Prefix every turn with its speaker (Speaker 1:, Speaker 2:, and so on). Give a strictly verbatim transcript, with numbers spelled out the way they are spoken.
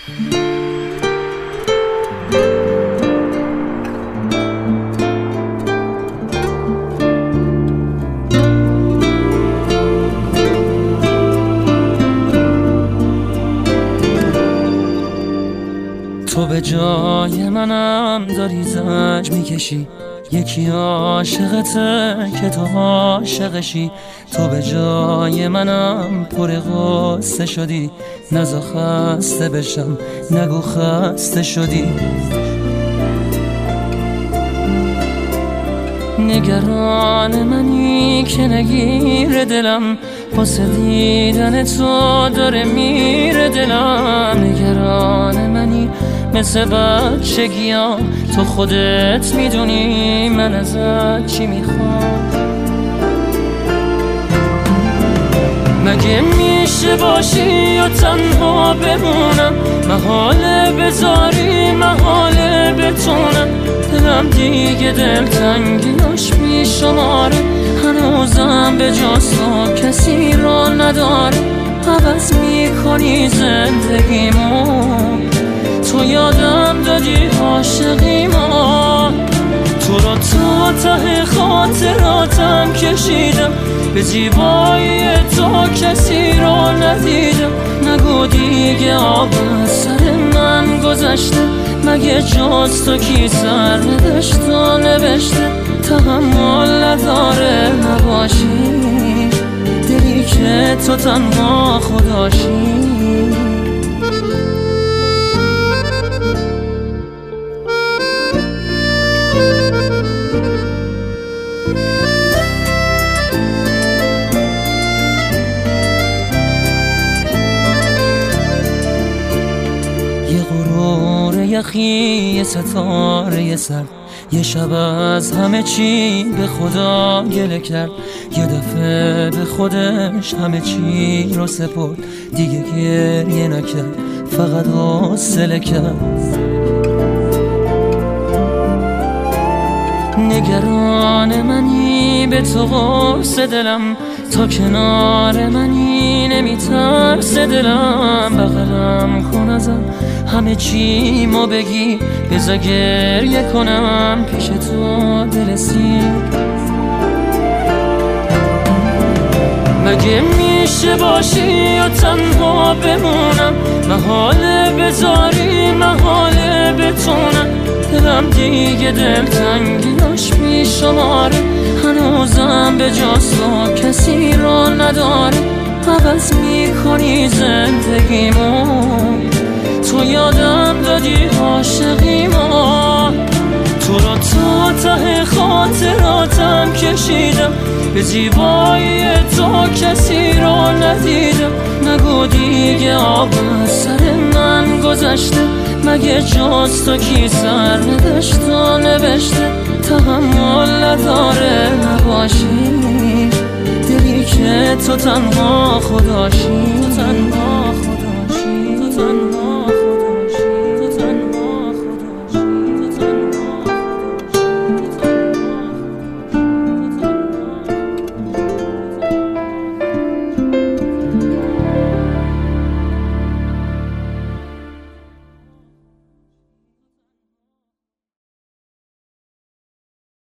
Speaker 1: تو به جای منم داری زنج میکشی، یکی عاشقته که تو عاشقشی. تو به جای منم پر غصه شدی، نزا خسته بشم نگو خسته شدی. نگران منی که نگیر دلم، واسه دیدن تو داره میره دلم. نگران منی مثل بچگیام، تو خودت میدونی من ازت چی میخوام. مگه میشه باشی و تنها بمونم، محاله بذاری محاله بتونم. دلم دیگه دلتنگیاش میشماره، هنوزم به جز تو کسی را نداره. عوض میکنی زندگیمو، تو یادم دادی عاشقیمو. تو را تا ته خاطراتم کشیدم، به زیبایی تو کسی را ندیدم. نگو دیگه آب از سر من گذشته، مگه جز تو کی سر نداشت و نوشته. تحمل نداره نباشی، دلی که تو تنها خداشی. یه غرور یخی، یه ستاره سر، یه شب از همه چی به خدا گله کرد. یه دفعه به خودش همه چی رو سپرد، دیگه گریه نکرد فقط حوصله کرد. نگران منی به تو قرص دلم، تا کنار منی نمیترس دلم. بغلم کن ازم همه چی ما بگی، بذار گریه کنم پیش تو دل سیر. مگه میشه باشی و تنها بمونم، محاله بذاری محاله بتونم. دلم دیگه دلتنگیاش میشماره، هنوزم به جز تو کسی را نداره. عوض میکنی زندگیمو، تو یادم دادی عاشقیمو. تو را تا ته خاطراتم کشیدم، به زیبایی تو کسی را ندیدم. نگو دیگه آب از سر من گذشته، مگه جز تو کی سر نداشت و نوشته. تحمل نداره نباشی، دلی که تو تنها خداشی. تنها